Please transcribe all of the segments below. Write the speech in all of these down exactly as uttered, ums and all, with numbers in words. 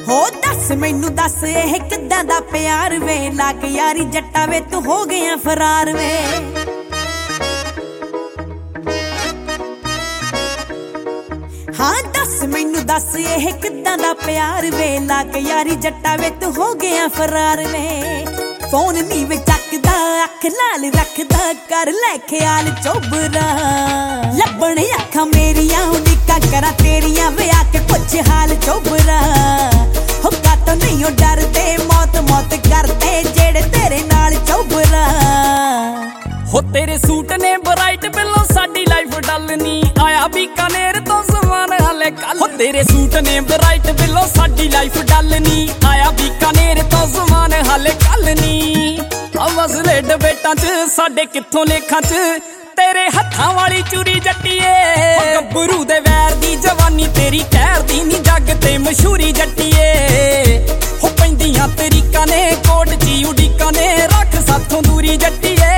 हो दस मैनू दस यह किदां दा प्यार वे लाग यारी जट्टा वे तू हो गया फरार वे हाँ दस मैनू दस यह किदां दा प्यार वे लाग यारी जट्टा वे तू हो गया फरार वे फोन नी वे चकदा अख लाल रखदा कर लै ख्याल चोबरा लभण अखां मेरियां उड़ीका करा तेरियां वे आके पुछ हाल चोबरा हो कातों नहीं हो डरदे मौत मौत करदे जेड़े तेरे नाल चोबरा हो तेरे सूट ने ब्राइट बिलो साडी लाइफ डलनी आया बीकानेर तो समान हाले कल हो तेरे सूट ने ब्राइट बिलो साडी लाइफ डलनी आया बीकानेर तो समान हाले कल नी मसले डबेटां च साडे कित्थों लेखां च तेरे हत्थां वाली चूरी जट्टीए गब्बरू दे वैर दी जवानी तेरी कहर दी नी जग ते मशहूरी जट्टीए हो पैंदियां तरीकां ने कोट ची उड़ीकां ने रख साथों दूरी जट्टीए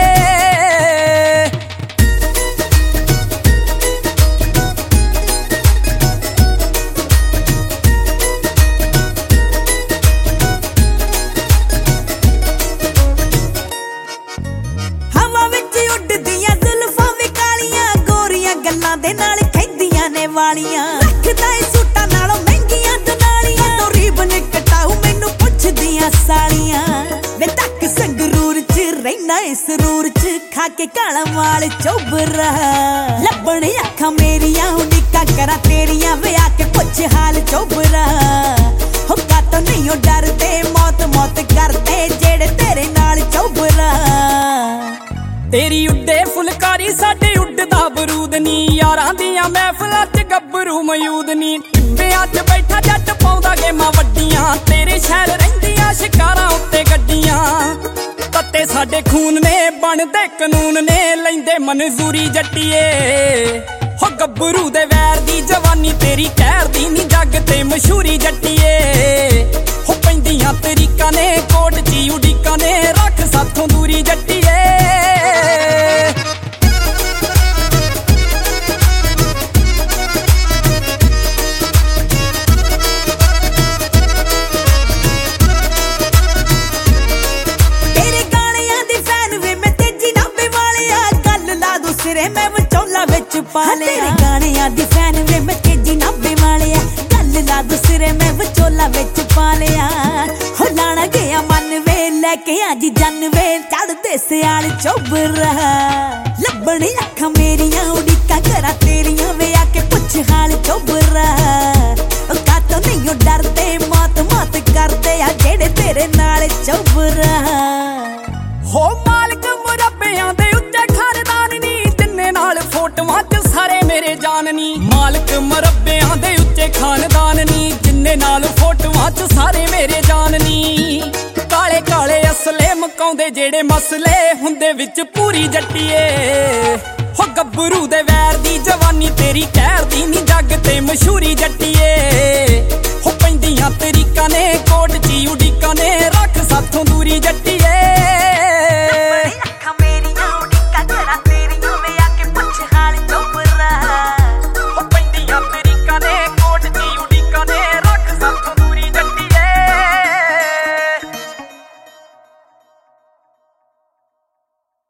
वालियां रखदा ए सूटां नालों महंगियां दनालियां तो रीबन कटाऊ मैनू पुछदियां सालियां वे तक संगरूर च रहना ए सरूर च खा के काला माल चोबरा लभण अखां मेरियां उड़ीका करा तेरियां वे आके पुछ हाल चोबरा हो कातों नहीं हो डरदे मौत मौत करदे जेड़े तेरे नाल चोबरा तेरी उड्डे फुलकारी साडे उड्डदा बरूद नी यारां दियां महफिलां च गब्बरू मयूद नी टिब्बियां च बैठा जट पाउंदा गेमां वड्डियां तेरे शहर रहिंदियां शिकारां उत्ते गड्डियां तत्ते साडे खून ने बनदे कानून ने लैंदे मंजूरी जट्टीए हो गब्बरू दे वैर दी जवानी तेरी कहर दी नी जग ते मशहूरी जट्टीए हो पैंदियां तरीकां ने कोट ची उड़ीकां ने रख साथों दूरी जट्टीए मैं विचोला विच पा लिया तेरे गाणियां दी फैन वे मैं तेजी नाबे वालिया गल ला दूसरे मैं विचोला विच पा लिया हो लाना गया मन वे लेके आजी जन वे चढ़दे सियाल चोबरा लभण अखां मेरियां उड़ीका करा तेरियां वे आके पुछ हाल चोबरा ओ कातों नहीं हो डरदे मौत मौत करदे आ जेड़े तेरे नाल चोबरा हो मालिक मुरब्बियां दे उत्ते खानदान नी जिन्ने नाल फोटोआं च सारे मेरे जान नी मालिक मुरब्बियां दे उत्ते खानदान नी जिन्ने नाल फोटोआं च सारे मेरे जान नी काले काले असले मकाउंदे जेड़े मसले हुंदे विच पूरी जट्टीए हो गब्बरू दे वैर दी जवानी तेरी कहर दी नी जग ते मशहूरी जट्टीए हो पैंदियां तरीकां ने कोट ची उड़ीकां ने रख साथों दूरी जट्टी